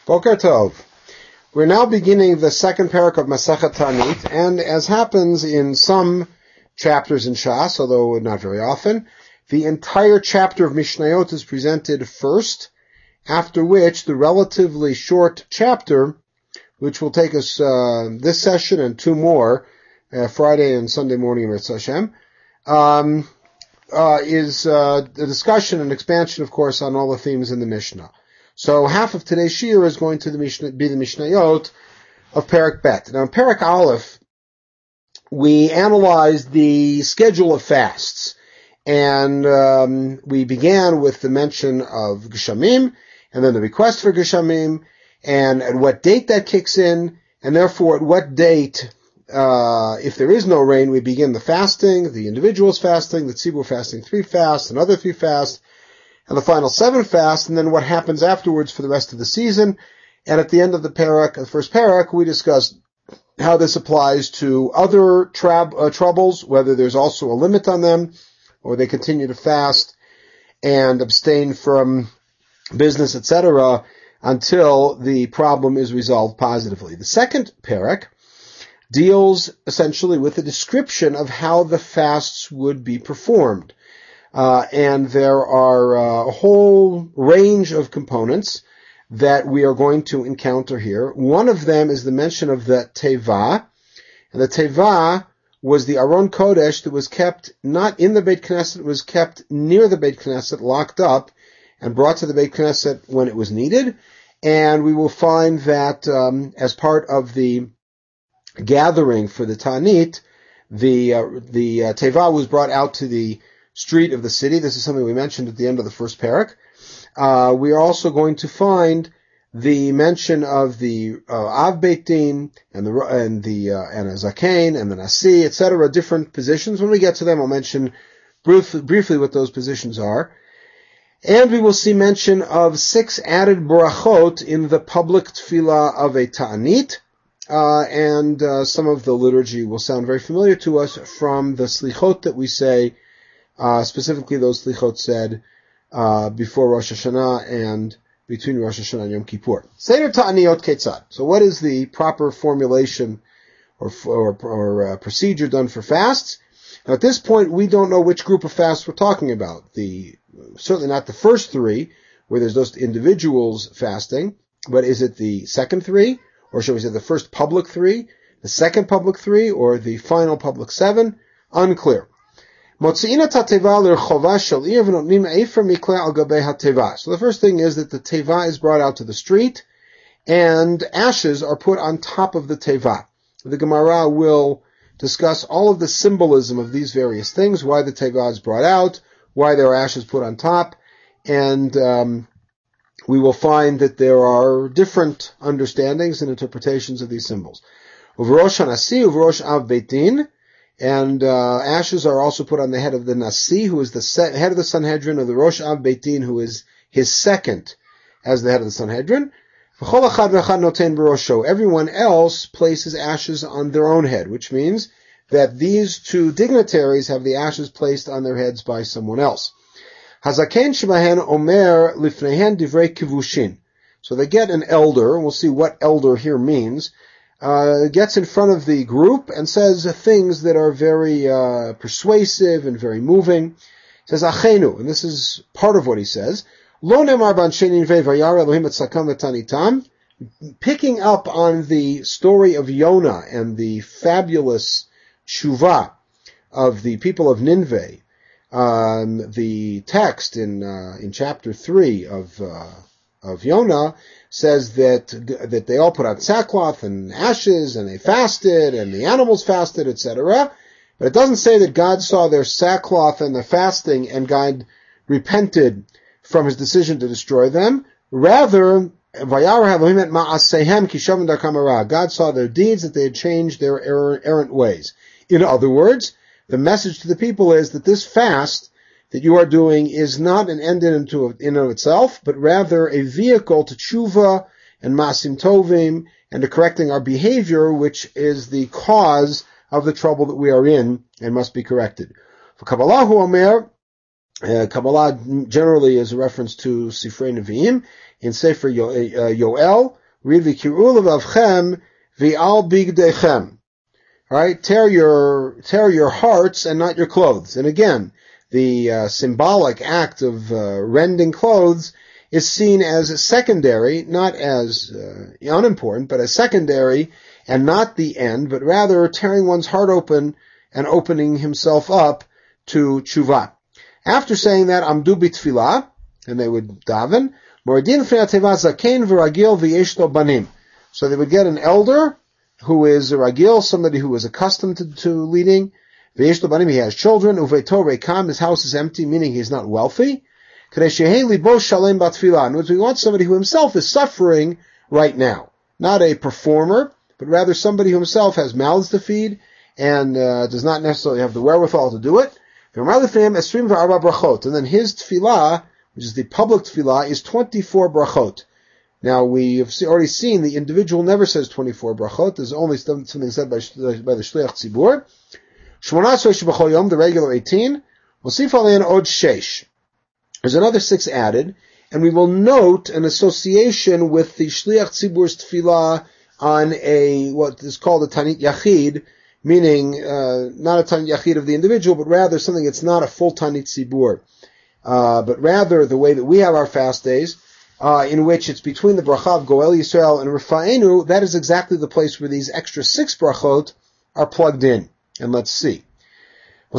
Boker Tov. We're now beginning the second parak of Masechet Ta'anit, and as happens in some chapters in Shas, although not very often, the entire chapter of Mishnayot is presented first, after which the relatively short chapter, which will take us this session and two more, Friday and Sunday morning, Mitzvah Hashem, is the discussion and expansion, of course, on all the themes in the Mishnah. So half of today's shiur is going to be the Mishnayot of Perek Bet. Now in Perek Aleph, we analyzed the schedule of fasts, and we began with the mention of Geshamim, and then the request for Geshamim, and at what date that kicks in, and therefore at what date, if there is no rain, we begin the fasting, the individual's fasting, the tzibur fasting 3 fasts, another 3 fasts, and the final 7 fasts, and then what happens afterwards for the rest of the season. And at the end of the parak, the first parak, we discussed how this applies to other troubles, whether there's also a limit on them, or they continue to fast and abstain from business, etc., until the problem is resolved positively. The second parak deals essentially with a description of how the fasts would be performed. And there are a whole range of components that we are going to encounter here. One of them is the mention of the Teva. And the Teva was the Aron Kodesh that was kept not in the Beit Knesset, it was kept near the Beit Knesset, locked up, and brought to the Beit Knesset when it was needed. And we will find that as part of the gathering for the Ta'anit, the Teva was brought out to the street of the city. This is something we mentioned at the end of the first parak. We are also going to find the mention of the Av Beit Din and a Zakein and the Nasi, etc., different positions. When we get to them, I'll mention briefly what those positions are. And we will see mention of 6 added brachot in the public tefillah of a Ta'anit. And some of the liturgy will sound very familiar to us from the slichot that we say, specifically those slichot said before Rosh Hashanah and between Rosh Hashanah and Yom Kippur. Seder Ta'aniyot Ketzad. So what is the proper formulation or procedure done for fasts? Now at this point, we don't know which group of fasts we're talking about. Certainly not the first 3, where there's those individuals fasting, but is it the second 3? Or shall we say the first public 3, the second public 3, or the final public 7? Unclear. So the first thing is that the teva is brought out to the street, and ashes are put on top of the teva. The Gemara will discuss all of the symbolism of these various things, why the teva is brought out, why there are ashes put on top, and we will find that there are different understandings and interpretations of these symbols. Uvrosh HaNasi, Uvrosh Av Beit Din, and ashes are also put on the head of the Nasi, who is the head of the Sanhedrin, or the Rosh Av Beit Din, who is his second as the head of the Sanhedrin. Everyone else places ashes on their own head, which means that these 2 dignitaries have the ashes placed on their heads by someone else. Hazaken shebahen omer lifnehen divrei kivushin. So they get an elder, and we'll see what elder here means, gets in front of the group and says things that are very persuasive and very moving. He says, Achenu, and this is part of what he says, Lo nemar b'anshenin v'yar Elohim et sakam v'tanitam, picking up on the story of Yonah and the fabulous tshuva of the people of Nineveh. The text in chapter 3 of Yonah says that they all put on sackcloth and ashes, and they fasted, and the animals fasted, etc. But it doesn't say that God saw their sackcloth and their fasting, and God repented from his decision to destroy them. Rather, God saw their deeds, that they had changed their errant ways. In other words, the message to the people is that this fast that you are doing is not an end in of itself, but rather a vehicle to tshuva and masim tovim and to correcting our behavior, which is the cause of the trouble that we are in and must be corrected. For Kabbalahu Omer, Kabbalah generally is a reference to Sifrei Nevi'im. In Sefer Yoel, read V'kir'u levavchem v'al bigdechem. Alright, tear your hearts and not your clothes. And again, the symbolic act of rending clothes is seen as secondary, not as unimportant, but as secondary, and not the end, but rather tearing one's heart open and opening himself up to tshuva. After saying that, amdu b'tfilah, and they would daven, moridin fnei hateva zaken v'ragil v'yesh lo banim. So they would get an elder who is a ragil, somebody who is accustomed to leading. V'yesh lo banim, he has children. Uveito rekam, his house is empty, meaning he's not wealthy. Kadei shehei libo shalem b'tfilah. In which we want somebody who himself is suffering right now. Not a performer, but rather somebody who himself has mouths to feed and does not necessarily have the wherewithal to do it. And then his tefillah, which is the public tefillah, is 24 brachot. Now, we have already seen the individual never says 24 brachot. There's only something said by the Shliach Tzibur. 18 b'chol yom, the regular 18. Mosif alein od sheish. There's another 6 added, and we will note an association with the Shliach Tzibur's tefillah on what is called a Tanit Yachid, meaning not a Tanit Yachid of the individual, but rather something that's not a full Tanit Tzibur, but rather the way that we have our fast days, in which it's between the bracha of Goel Yisrael and Rafa'enu. That is exactly the place where these extra 6 brachot are plugged in. And let's see. The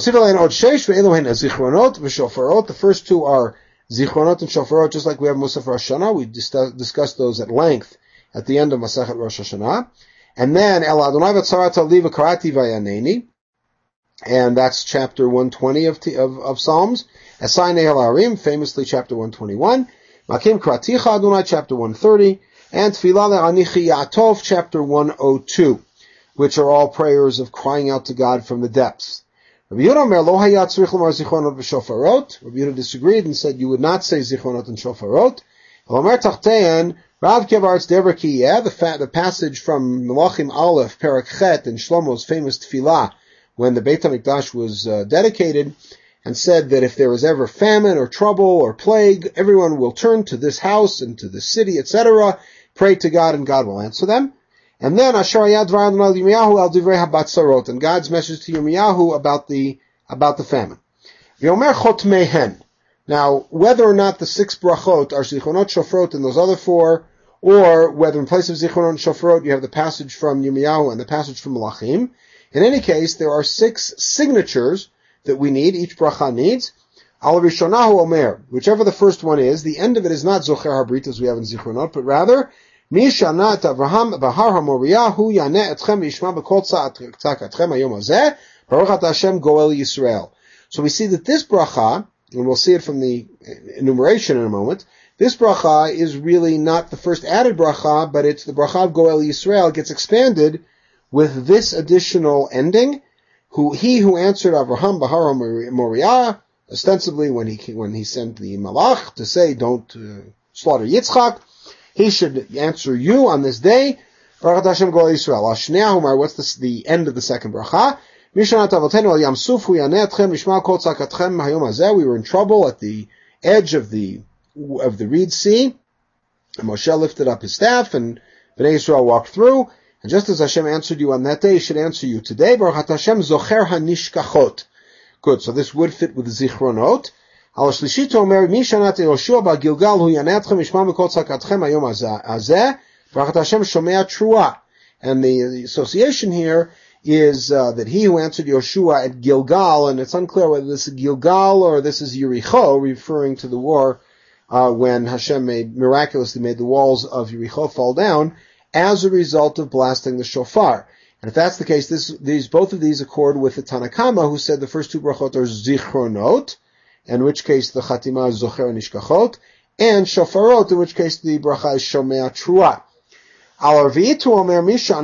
first 2 are Zichronot and Shofarot, just like we have Musaf Rosh Hashanah. We discussed those at length at the end of Masachet Rosh Hashanah. And then, El Adonai v'tzarata li v'karati v'yaneni, and that's chapter 120 of Psalms. Esai Nehel Harim, famously chapter 121. Makim Kraticha Adonai, chapter 130. And Tfilah le'anichi Ya'atov, chapter 102, which are all prayers of crying out to God from the depths. Rabbi Yehuda Omer, lo hayat tzrich l'mar zichronot v'shofarot. Rabbi Yehuda disagreed and said you would not say zichronot and shofarot. Omer tachtein, Rav Kevar's Deverkiyeh, the passage from Melachim Aleph, Perek Chet, in Shlomo's famous tefillah, when the Beit HaMikdash was dedicated, and said that if there is ever famine or trouble or plague, everyone will turn to this house and to this city, etc., pray to God and God will answer them. And then Asher Hayad Dvar Adonai Yirmiyahu al Divrei Habatzarot, and God's message to Yirmiyahu about the famine. V'yomer Chotmehen. Now, whether or not the 6 brachot are Zichronot, Shofarot, and those other 4, or whether in place of Zichronot and Shofarot you have the passage from Yirmiyahu and the passage from Melachim, in any case, there are 6 signatures that we need, each bracha needs. Al Rishonahu Omer, whichever the first one is, the end of it is not Zocher HaBrit as we have in Zichronot, but rather, Mi Shanat Avraham Bahar HaMoriah Hu Yaneh Etchem Yishma B'Kol Tzakatchem Hayom Hazeh Baruch Ata Hashem Goel Yisrael. So we see that this bracha, and we'll see it from the enumeration in a moment, this bracha is really not the first added bracha, but it's the bracha of Goel Yisrael gets expanded with this additional ending. He who answered Avraham Bahar Moriah, ostensibly when he sent the Malach to say don't slaughter Yitzchak, he should answer you on this day. Baruch Hashem Goel Yisrael. Ashneahumar, what's the end of the second bracha? We were in trouble at the edge of the Reed Sea, and Moshe lifted up his staff, and Bnei Yisrael walked through, and just as Hashem answered you on that day, He should answer you today. Baruch Hashem Zocher HaNishkachot. Good, so this would fit with the Zichronot. Al Shlishit Omer, Mishanat Yoshua Ba'Gilgal Hu Yanetchem Yishma Mikol Tzakatchem Hayom Hazeh, Baruch Hashem Shomea Trua. And the association here is that he who answered Yoshua at Gilgal, and it's unclear whether this is Gilgal or this is Yericho, referring to the war when Hashem miraculously made the walls of Yericho fall down as a result of blasting the shofar. And if that's the case, both of these accord with the Tanakama, who said the first 2 brachot are Zichronot, in which case the Chatima is Zocher Nishkachot, and Shofarot, in which case the bracha is Shomea Trua. This is when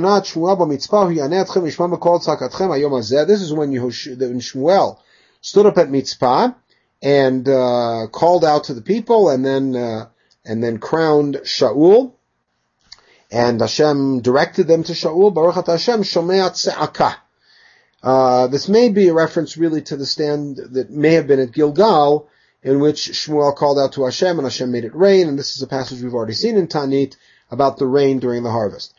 Shmuel stood up at Mitzpah and called out to the people, and then crowned Shaul, and Hashem directed them to Shaul. Baruch Ata Hashem Shomea Tze'akah. This may be a reference really to the stand that may have been at Gilgal, in which Shmuel called out to Hashem, and Hashem made it rain, and this is a passage we've already seen in Tanit about the rain during the harvest.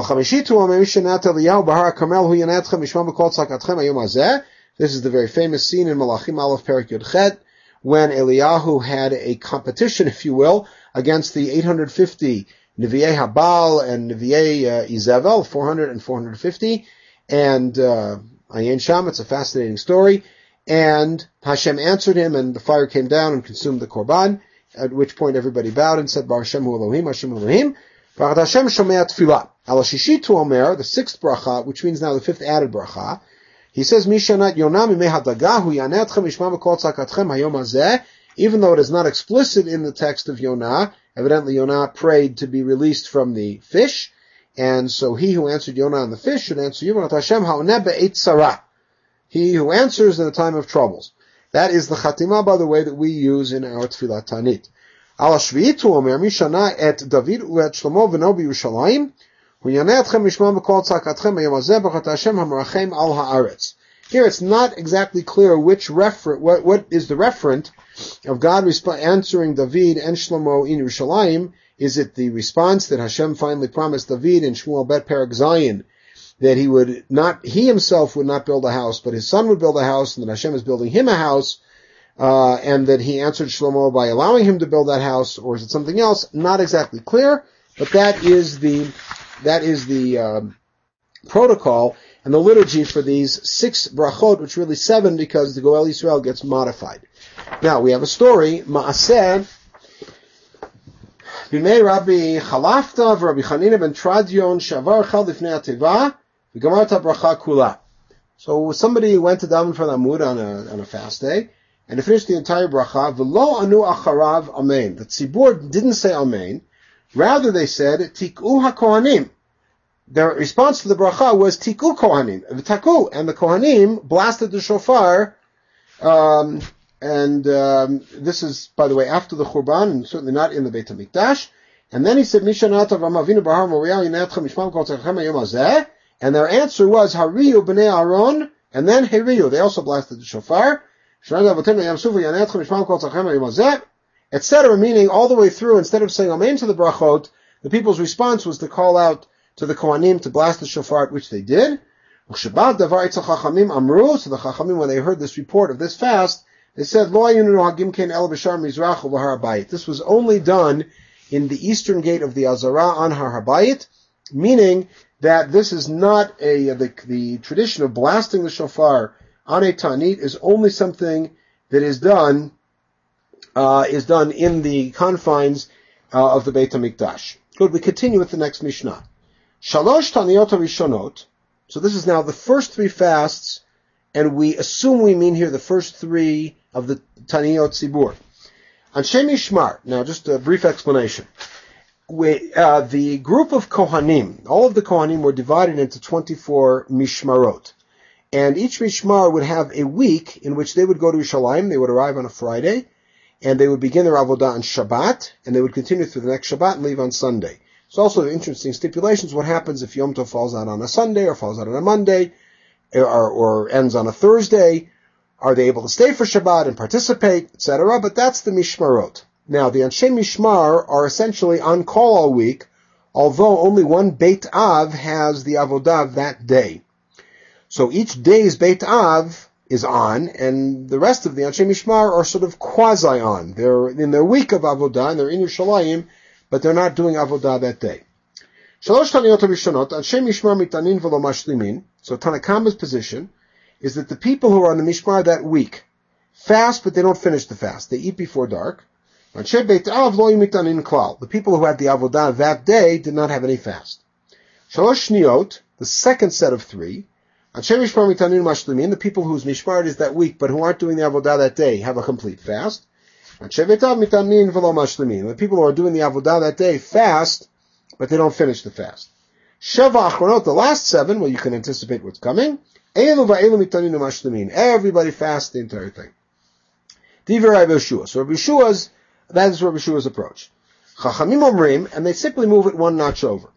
This is the very famous scene in Malachim Aleph Perek Yud Chet, when Eliyahu had a competition, if you will, against the 850 Nevi'ei Habal and Nevi'ei Izevel, 400 and 450, and Ayin Sham, it's a fascinating story, and Hashem answered him, and the fire came down and consumed the Korban, at which point everybody bowed and said, Bar Hashem Hu Elohim, Hashem Hu Elohim, Baruch Hashem Shomei Tfilah. Al Shishitu Omer, the sixth bracha, which means now the fifth added bracha, he says, Mishanat Yonah Mimei Hadaga Hu Yanetchem Mishma Mekol Tzakatchem Hayom Hazeh, even though it is not explicit in the text of Yonah, evidently Yonah prayed to be released from the fish, and so he who answered Yonah on the fish should answer you, Baruch Hashem Ha'oneh Be'et Sarah. He who answers in a time of troubles. That is the Chatimah, by the way, that we use in our Tfilat Tanit. Al Shvi'itu Omer Mishana et David u'et Shlomo v'no b'Yerushalayim hu yanetchem mishma b'kol tzakatchem hayom hazeh Baruch Hashem hamerachem al haaretz. Here it's not exactly clear which what is the referent of God answering David and Shlomo in Yerushalayim. Is it the response that Hashem finally promised David in Shmuel Bet Perek Zayin that he himself would not build a house, but his son would build a house, and that Hashem is building him a house, and that he answered Shlomo by allowing him to build that house, or is it something else? Not exactly clear, but that is the protocol and the liturgy for these 6 brachot, which really 7 because the Goel Yisrael gets modified. Now, we have a story, Ma'aseh, B'nei Rabbi Chalafta v'Rabbi Chanina ben Tradion shavar chal lifnei ateva v'gamarta bracha kula. So somebody went to daven for the Amud on a fast day, and he finished the entire bracha, v'lo anu acharav amen. The tzibur didn't say amen, rather they said, tik'u ha-kohanim. Their response to the bracha was tik'u kohanim, v'taku, and the kohanim blasted the shofar, this is, by the way, after the Churban, and certainly not in the Beit HaMikdash. And then he said, Mishanat Avram Avinu Bahar Moriah Yinatchem Mishmam Kol Tzarchem Hayom Hazeh. And their answer was, Hariyu B'nei Aaron, and then Hariyu. They also blasted the shofar. Etc., meaning all the way through, instead of saying Amen to the brachot, the people's response was to call out to the Kohanim to blast the shofar, which they did. So the Chachamim, when they heard this report of this fast, they said, this was only done in the eastern gate of the Azara on Har HaBayit, meaning that this is not the tradition of blasting the shofar on a Tanit is only something that is done in the confines of the Beit HaMikdash. Good, we continue with the next Mishnah. Shalosh Taniyot HaRishonot. So this is now the first 3 fasts, and we assume we mean here the first 3 of the Taniyot Tzibur. Anshe Mishmar. Now, just a brief explanation. The group of Kohanim, all of the Kohanim were divided into 24 Mishmarot. And each Mishmar would have a week in which they would go to Yerushalayim. They would arrive on a Friday, and they would begin their avodah on Shabbat, and they would continue through the next Shabbat and leave on Sunday. It's also interesting stipulations. What happens if Yom Tov falls out on a Sunday, or falls out on a Monday, or ends on a Thursday? Are they able to stay for Shabbat and participate, etc.? But that's the Mishmarot. Now, the Anshe Mishmar are essentially on call all week, although only one Beit Av has the avodah that day. So each day's Beit Av is on, and the rest of the Anshe Mishmar are sort of quasi-on. They're in their week of avodah, and they're in Yerushalayim, but they're not doing avodah that day. Shalosh Taniyot HaRishonot, Anshe Mishmar mitanin v'lo mashlimin. So Tanakama's position is that the people who are on the Mishmar that week fast, but they don't finish the fast. They eat before dark. Anshe Beit Av lo mitanin klal. The people who had the avodah that day did not have any fast. Shalosh Shniyot, the second set of 3, Anshe Mishmar mitanin mashlimin, the people whose Mishmar is that week, but who aren't doing the avodah that day, have a complete fast. Anshe Beit Av mitanin v'lo mashlimin. The people who are doing the avodah that day fast, but they don't finish the fast. Sheva Achronot, the last 7, well, you can anticipate what's coming. Everybody fasts the entire thing. Divrei Rabbi Yeshua. So that is Rabbi Yeshua's approach. Chachamim omrim, and they simply move it one notch over.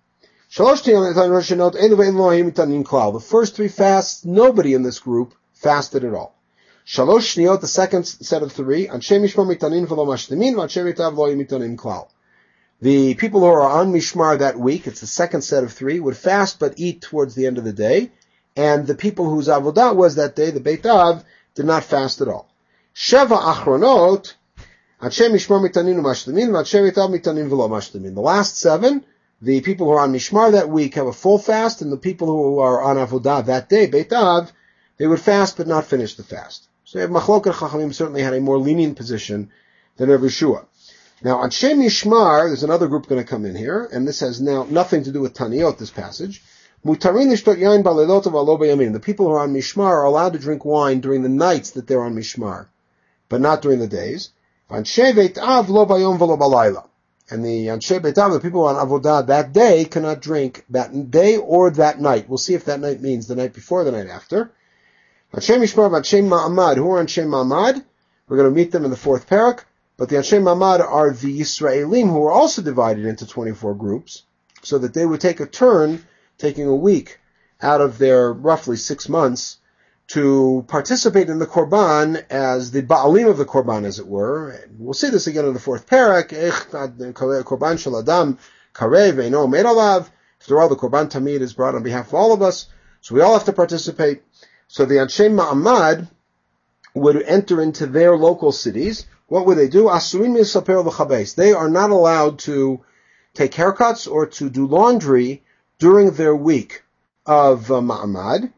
The first 3 fasts, nobody in this group fasted at all. Shalosh Shniot, the second set of 3. Anshe Mishmar Mitanin v'lo mashlimin, v'anshe Mitav lo mitanin klal. The people who are on Mishmar that week, it's the second set of 3, would fast but eat towards the end of the day. And the people whose avodah was that day, the Beit Av, did not fast at all. Sheva Achronot, Anshe Mishmar Mitanin u'mashlimin, v'anshe Mitav mitanin v'lo mashlimin. The last 7, the people who are on Mishmar that week have a full fast, and the people who are on avodah that day, Beit Av, they would fast but not finish the fast. So Machloket Chachamim certainly had a more lenient position than Rav Yeshua. Now, on Anshe Mishmar, there's another group going to come in here, and this has now nothing to do with Taniot, this passage. Mutarin lishtot yain balelot v'lo b'yamin. The people who are on Mishmar are allowed to drink wine during the nights that they're on Mishmar, but not during the days. Anshe Beit Av lo bayom v'lo balayla. And the Anshe Beit Av, the people on Avodah that day, cannot drink that day or that night. We'll see if that night means the night before or the night after. Anshe Mishmar v'Anshe Ma'amad. Who are Anshe Ma'amad? We're going to meet them in the 4th parak. But the Anshe Ma'amad are the Yisraelim who are also divided into 24 groups, so that they would take a turn, taking a week out of their roughly 6 months, to participate in the Korban as the Ba'alim of the Korban, as it were. And we'll see this again in the 4th parak. Korban shel Adam karev eino omed alav. After all, the Korban Tamid is brought on behalf of all of us, so we all have to participate. So the Anshe Ma'amad would enter into their local cities. What would they do? Asurin misaper l'chabes. They are not allowed to take haircuts or to do laundry during their week of Ma'amad.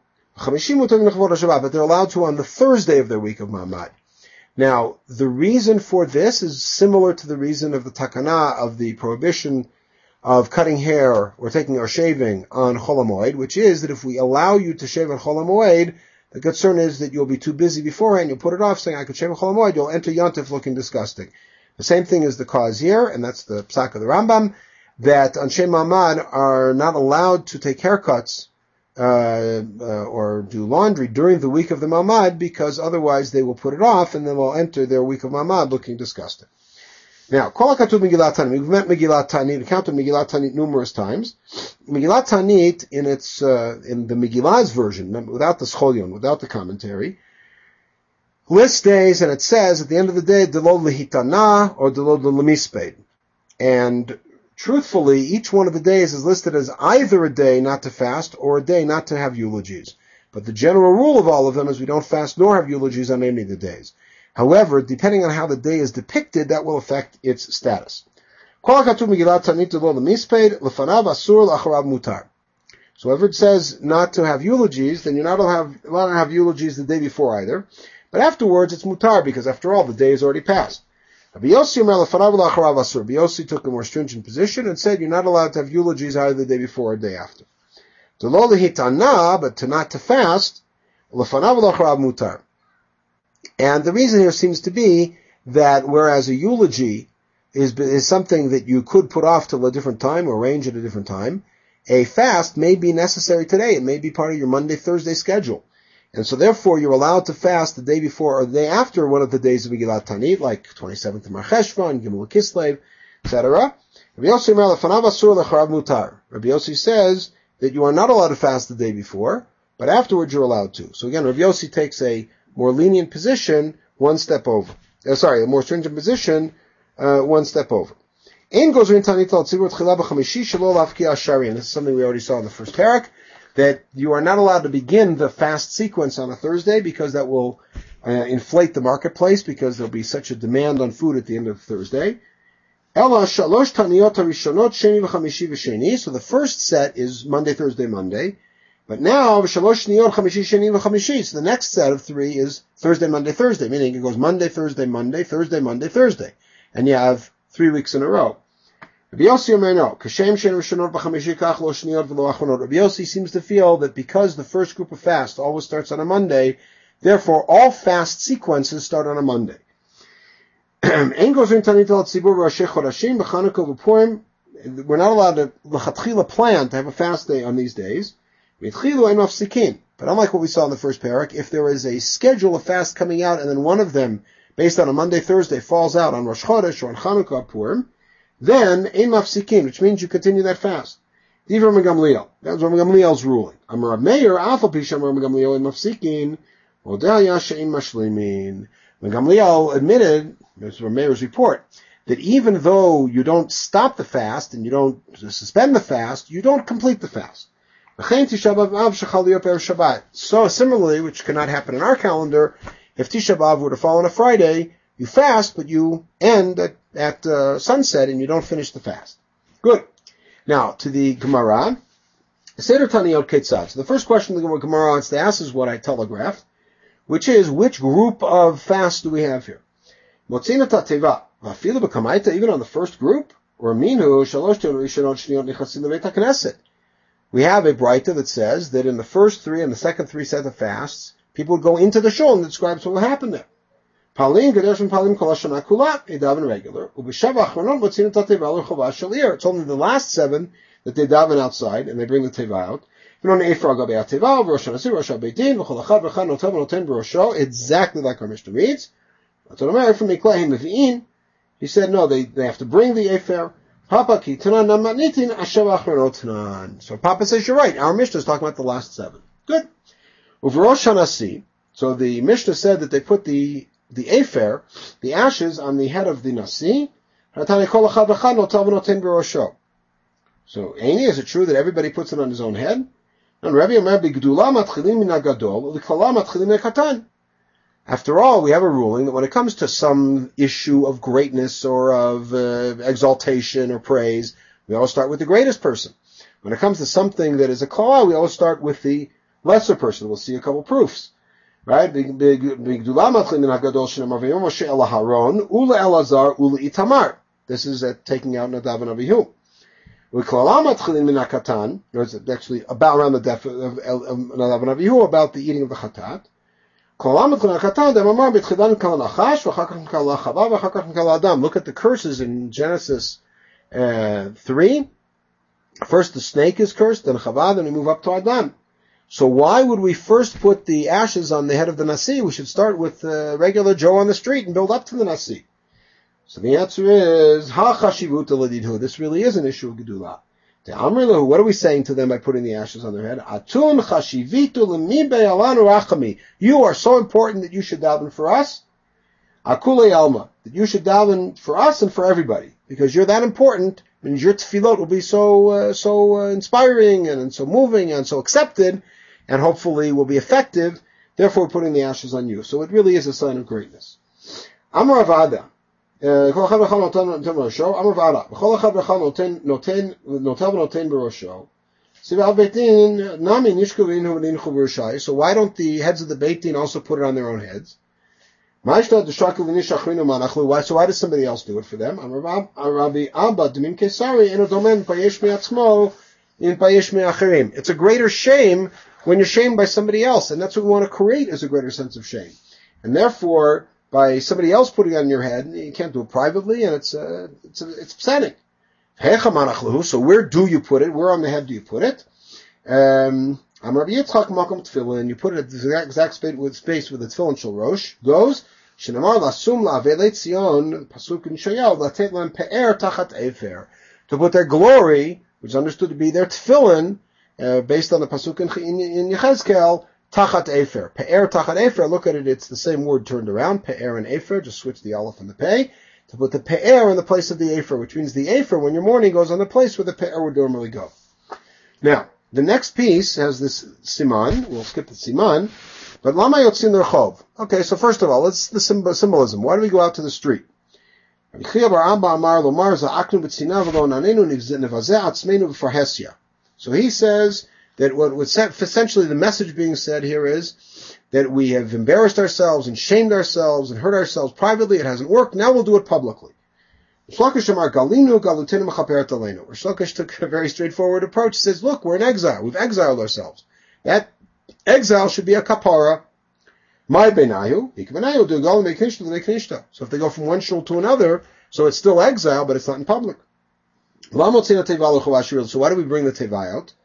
But they're allowed to on the Thursday of their week of Ma'amad. Now, the reason for this is similar to the reason of the takana of the prohibition of cutting hair or taking or shaving on Chol HaMoed, which is that if we allow you to shave on Chol HaMoed, the concern is that you'll be too busy beforehand, you'll put it off saying, I could shave on Chol HaMoed, you'll enter Yontif looking disgusting. The same thing is the cause here, and that's the psak of the Rambam, that Anshe Ma'amad are not allowed to take haircuts or do laundry during the week of the Ma'amad, because otherwise they will put it off and then will enter their week of Ma'amad looking disgusting. Now, Kol HaKatuv Megillat Tanit. We've met Megillat Tanit, we counted Megillat Tanit numerous times. Megillat Tanit, in its, in the Megillah's version, without the Scholion, without the commentary, lists days, and it says at the end of the day, Delod Lehitana or Delod Lemisped. And truthfully, each one of the days is listed as either a day not to fast or a day not to have eulogies. But the general rule of all of them is we don't fast nor have eulogies on any of the days. However, depending on how the day is depicted, that will affect its status. So whenever it says not to have eulogies, then you're not allowed to have eulogies the day before either. But afterwards, it's mutar, because after all, the day is already passed. Rabbi Yossi took a more stringent position and said you're not allowed to have eulogies either the day before or the day after. But not to fast, mutar. And the reason here seems to be that whereas a eulogy is something that you could put off till a different time or arrange at a different time, a fast may be necessary today. It may be part of your Monday, Thursday schedule. And so therefore you're allowed to fast the day before or the day after one of the days of Megillat Tanit, like 27th of Mar Cheshvan, Gimel Kislev, etc. Rabbi Yossi says that you are not allowed to fast the day before, but afterwards you're allowed to. So again, Rabbi Yossi takes a more lenient position, one step over. A more stringent position, one step over. And this is something we already saw in the first parak, that you are not allowed to begin the fast sequence on a Thursday because that will inflate the marketplace, because there'll be such a demand on food at the end of Thursday. So the first set is Monday, Thursday, Monday. But now, so the next set of 3 is Thursday, Monday, Thursday, meaning it goes Monday, Thursday, Monday, Thursday, Monday, Thursday. And you have 3 weeks in a row. Rabbi Yossi seems to feel that because the first group of fast always starts on a Monday, therefore all fast sequences start on a Monday. We're not allowed to plan to have a fast day on these days. But unlike what we saw in the first parak, if there is a schedule of fast coming out and then one of them, based on a Monday, Thursday, falls out on Rosh Chodesh or on Chanukah, Purim, then ein mafsikin, which means you continue that fast. That was Rabbi Gamliel's ruling. Amar Meir, Alpha Pisha, Amar Gamliel, ein mafsikin, When Gamliel admitted, as Rameir's report, that even though you don't stop the fast and you don't suspend the fast, you don't complete the fast. So similarly, which cannot happen in our calendar, if Tisha B'Av were to fall on a Friday, you fast, but you end at sunset and you don't finish the fast. Good. Now, to the Gemara, Seder Taniyot Ketzad. So the first question the Gemara wants to ask is what I telegraphed, which is, which group of fasts do we have here? Motzina Teva, Vafilu B'Kamaita, even on the first group? Or Minhu, Shalosh Tion Rishonot Shniyot Nichasim Leveit HaKnesset. We have a Braita that says that in the first three and the second three set of fasts, people would go into the shul and describes what will happen there. Palin, Gadesh and Palin, Kol HaShana Kula, they daven regular. Ubeshav Achronot, Motzina Teva, L'Chovah Shalir. It's only the last 7 that they daven outside and they bring the Teva out. Exactly like our Mishnah reads. He said, no, they have to bring the Efer. So Papa says, you're right. Our Mishnah is talking about the last 7. Good. So the Mishnah said that they put the Efer, the ashes, on the head of the Nasi. So, Aini, is it true that everybody puts it on his own head? After all, we have a ruling that when it comes to some issue of greatness or of exaltation or praise, we always start with the greatest person. When it comes to something that is a kala, we always start with the lesser person. We'll see a couple proofs. Right? This is taking out Nadav and Avihu. It's actually about around the death of Nadav and Avihu, about the eating of the chatat. Look at the curses in Genesis 3. First the snake is cursed, then Chava, then we move up to Adam. So why would we first put the ashes on the head of the Nasi? We should start with regular Joe on the street and build up to the Nasi. So the answer is, this really is an issue of Gedulah. What are we saying to them by putting the ashes on their head? You are so important that you should daven for us. Akule alma, that you should daven for us and for everybody. Because you're that important, means your tefillot will be so inspiring and so moving and so accepted, and hopefully will be effective. Therefore, we're putting the ashes on you. So it really is a sign of greatness. Amar Avada. Everybody puts it on ברושו. So why don't the heads of the Beit Din also put it on their own heads? Why? So why does somebody else do it for them? It's a greater shame when you're shamed by somebody else, and that's what we want to create, is a greater sense of shame. And therefore, by somebody else putting it on your head, you can't do it privately, and it's upsetting. So where do you put it? Where on the head do you put it? You put it at the exact space where the tefillin shel rosh goes. Shenamar lasum la'avelei Tzion, pasuk in Yeshayahu, latet lem pe'er tachat efer, to put their glory, which is understood to be their tefillin, based on the pasuk in Yechezkel, tachat efer. Pe'er tachat efer, look at it, it's the same word turned around, pe'er and efer, just switch the aleph and the pei, to put the pe'er in the place of the efer, which means the efer, when you're mourning, goes on the place where the pe'er would normally go. Now, the next piece has this siman, we'll skip the siman, but lama yotzin l'rchov. Okay, so first of all, let's the symbolism. Why do we go out to the street? So he says that what's essentially the message being said here is that we have embarrassed ourselves and shamed ourselves and hurt ourselves privately. It hasn't worked. Now we'll do it publicly. Rish Lakish took a very straightforward approach. He says, look, we're in exile. We've exiled ourselves. That exile should be a kapara. My benayu, so if they go from one shul to another, so it's still exile, but it's not in public. So why do we bring the teva out?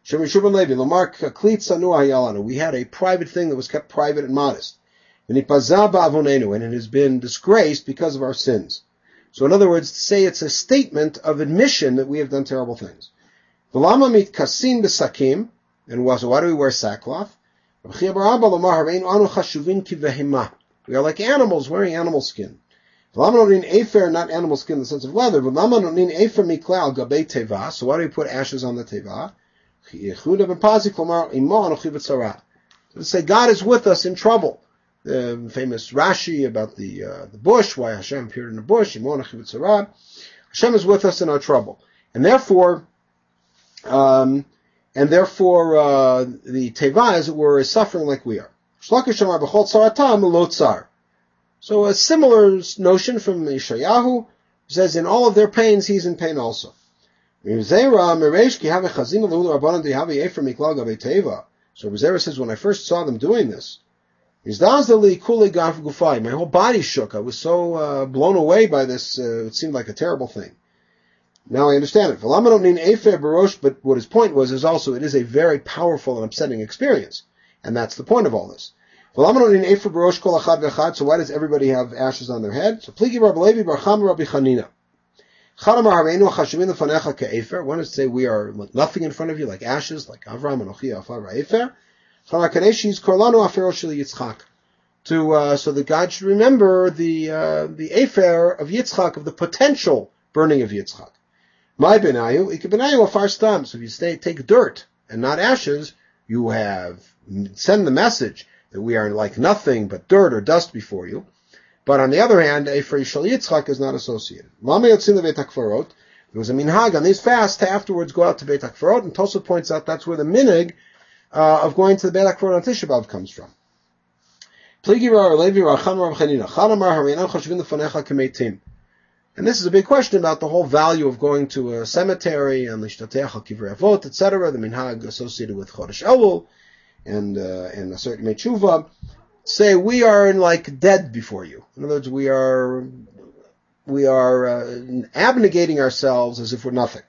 We had a private thing that was kept private and modest. And it has been disgraced because of our sins. So in other words, to say it's a statement of admission that we have done terrible things. And why do we wear sackcloth? We are like animals wearing animal skin. Not animal skin in the sense of leather, but so why do we put ashes on the teva? To say God is with us in trouble. The famous Rashi about the bush, why Hashem appeared in the bush. Hashem is with us in our trouble, and therefore the teva, as it were, is suffering like we are. So a similar notion from Yeshayahu says, in all of their pains, he's in pain also. So Bezerah says, when I first saw them doing this, my whole body shook. I was so blown away by this. It seemed like a terrible thing. Now I understand it. But what his point was is also it is a very powerful and upsetting experience. And that's the point of all this. So why does everybody have ashes on their head? So Pligi Rabbi Levi Bar Chama Rabbi Chanina. One is to say we are nothing in front of you, like ashes, like Avram and Ochia Afar Efer. So that God should remember the Efer of Yitzchak, of the potential burning of Yitzchak. My benayu, ikebenayu afar stam. So if you take dirt and not ashes, you send the message that we are like nothing but dirt or dust before you. But on the other hand, Efer Yishal Yitzchak is not associated. Lama yotzin leVeit HaKfarot. There was a minhag on these fasts to afterwards go out to Beit HaKfarot, and Tosfot points out that's where the minhag of going to the Beit HaKfarot on Tisha B'Av comes from. And this is a big question about the whole value of going to a cemetery and l'shtateach al kivrei avot, etc. The minhag associated with Chodesh Elul and a certain Mechuva say we are like dead before you. In other words, we are abnegating ourselves as if we're nothing.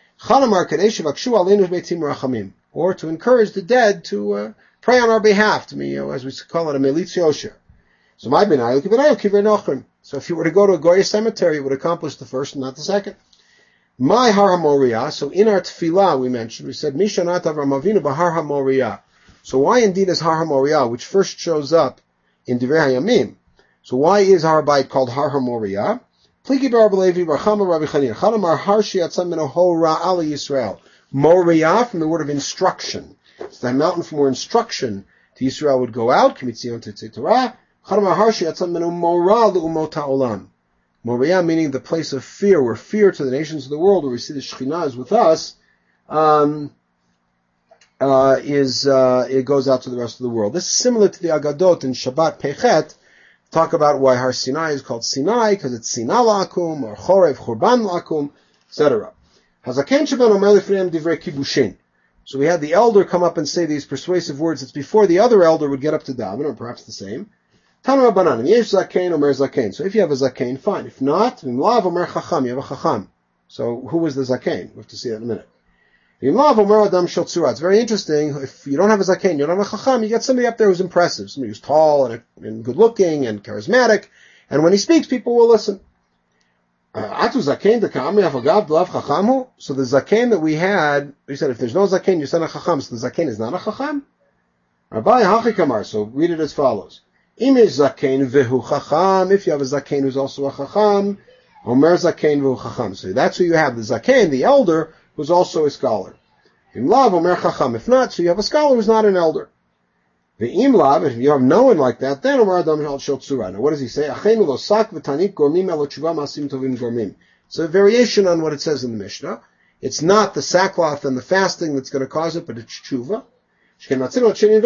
Or to encourage the dead to pray on our behalf, to me, as we call it, a melitz yosher. So my benayu kivrei nochrim. So if you were to go to a Goya cemetery, it would accomplish the first and not the second. My Har HaMoriah, so in our tefillah we said, Mishanat Avram Avinu b'Har HaMoriah. So why indeed is Har HaMoriah, which first shows up in Divrei HaYamim? So why is Har HaBayit called Har HaMoriah? Pligi Bar Levi Bar Chama Rabbi Chanina. Chanamar Har Shiatzam Mino Hora Ali Yisrael. Moriah from the word of instruction. It's the mountain from where instruction to Yisrael would go out. Kimitzion Tetzei Torah. Moriah meaning the place of fear, where fear to the nations of the world, where we see the Shekhinah is with us, it goes out to the rest of the world. This is similar to the Agadot in Shabbat Pechet. Talk about why Har Sinai is called Sinai, because it's Sinai Lakum, or Chorev Churban Lakum, etc. Hazaken Shaban Omer Lifneim Divrei Kibushin. So we had the elder come up and say these persuasive words. It's before the other elder would get up to daven, or perhaps the same. Tanu Rabbanan, yesh zakein omer zakein. So if you have a zakein, fine. If not, v'imlav omer chacham, you have a chacham. So who was the zakein? We have to see that in a minute. V'imlav omer adam shel tzura. It's very interesting. If you don't have a zakein, you don't have a chacham, you get somebody up there who's impressive, somebody who's tall and good looking and charismatic, and when he speaks, people will listen. Atu zakein dekami afagav delav chachamu. So the zakein that we had, we said if there's no zakein, you send a chacham. So the zakein is not a chacham. Rabbi Hachi Kamar. So read it as follows. If you have a zakein who's also a chacham, omer zakein v'hu chacham. So that's who you have, the zakein, the elder, who's also a scholar. Im lav omer chacham. If not, so you have a scholar who's not an elder. Ve'im lav, if you have no one like that, then omer adam shel tzura. Now what does he say? Achenu lo sak v'tanit gormim elo tshuva masim tovim gormim. It's a variation on what it says in the Mishnah. It's not the sackcloth and the fasting that's going to cause it, but it's tshuva. That's our Mishnah.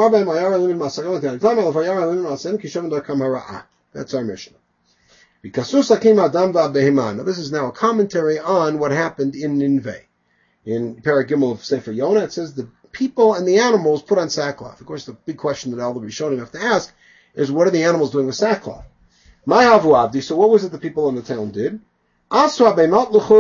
Now this is now a commentary on what happened in Nineveh. In Perek Gimel of Sefer Yonah, it says the people and the animals put on sackcloth. Of course, the big question that all the Rishonim have to ask is, what are the animals doing with sackcloth? So what was it the people in the town did? They took the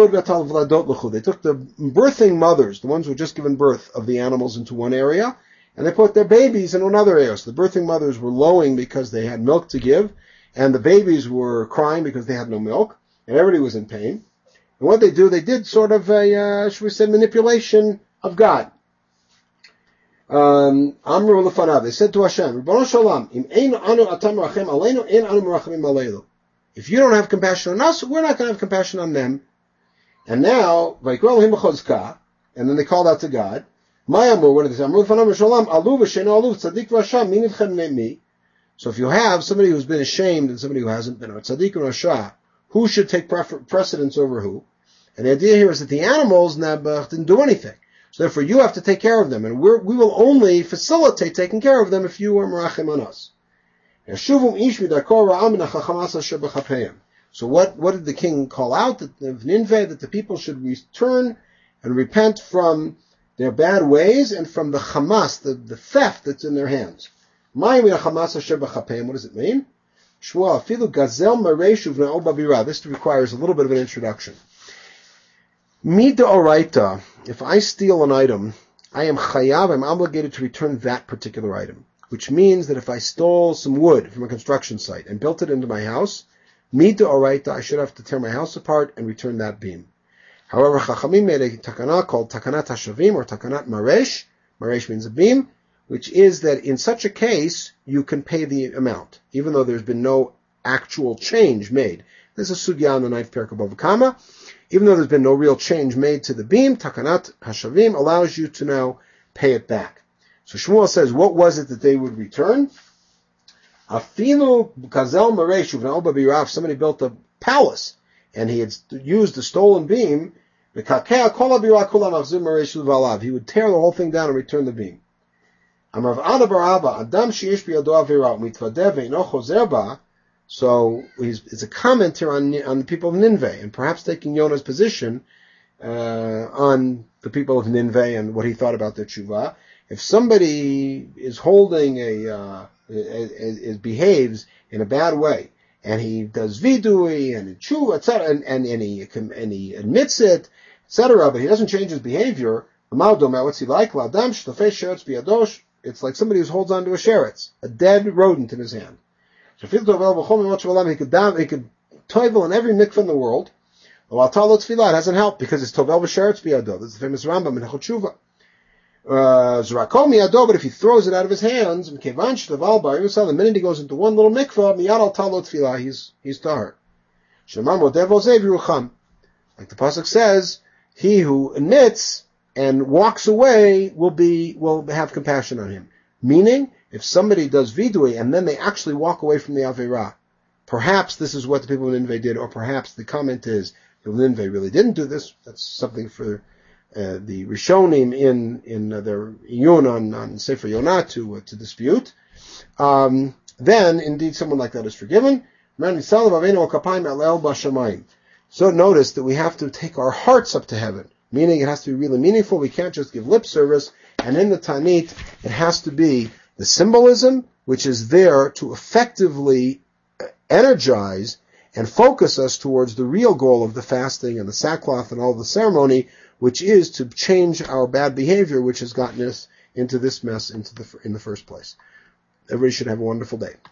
birthing mothers, the ones who had just given birth of the animals, into one area, and they put their babies in another area. So the birthing mothers were lowing because they had milk to give, and the babies were crying because they had no milk, and everybody was in pain. And what they did sort of a, should we say, manipulation of God. Amru Lefanav, they said to Hashem, Ribono Shalom, Im ein anu atam merachem aleinu, ein anu merachemim aleilu. If you don't have compassion on us, we're not going to have compassion on them. And now, Vayikol Elohim b'chozka, and then they called out to God. Mayamur, what did they say? Amru Lefanav Shalom, alu v'sheinu alu, tzaddik v'asham, min ivchem me. So if you have somebody who's been ashamed and somebody who hasn't been, or tzaddik and rasha, who should take precedence over who? And the idea here is that the animals, Nebuch, didn't do anything. So therefore you have to take care of them, and we will only facilitate taking care of them if you are merachim on us. So what did the king call out of Nineveh? That the people should return and repent from their bad ways and from the chamas, the theft that's in their hands. What does it mean? This requires a little bit of an introduction. Midoraita, if I steal an item, I am chayav, I'm obligated to return that particular item. Which means that if I stole some wood from a construction site and built it into my house, midoraita, I should have to tear my house apart and return that beam. However, Chachamim made a takana called takanat hashavim or takanat maresh. Maresh means a beam, which is that in such a case, you can pay the amount, even though there's been no actual change made. There's a sugya on the 9th parak of Bava Kama. Even though there's been no real change made to the beam, takanat hashavim allows you to now pay it back. So Shmuel says, what was it that they would return? Afilu kazel mareshu v'na'ol babirav. Somebody built a palace, and he had used a stolen beam. He would tear the whole thing down and return the beam. So it's a comment here on the people of Nineveh, and perhaps taking Yonah's position on the people of Nineveh and what he thought about their tshuva. If somebody is holding behaves in a bad way, and he does vidui and tshuva, etc., and he admits it, etc., but he doesn't change his behavior, what's he like? It's like somebody who holds on to a sheretz, a dead rodent in his hand. So he could toivel in every mikveh in the world. It hasn't helped because it's tovel b'sheretz biyado. That's the famous Rambam in Hilchot Tshuva. But if he throws it out of his hands, the minute he goes into one little mikveh, he's tahor. Like the pasuk says, he who admits and walks away will have compassion on him. Meaning, if somebody does vidui and then they actually walk away from the Aveirah, perhaps this is what the people of Nineveh did, or perhaps the comment is the Nineveh really didn't do this. That's something for the Rishonim in their iyun on Sefer Yonah to dispute. Then indeed someone like that is forgiven. So notice that we have to take our hearts up to heaven, meaning it has to be really meaningful. We can't just give lip service. And in the Tanit, it has to be the symbolism, which is there to effectively energize and focus us towards the real goal of the fasting and the sackcloth and all the ceremony, which is to change our bad behavior, which has gotten us into this mess in the first place. Everybody should have a wonderful day.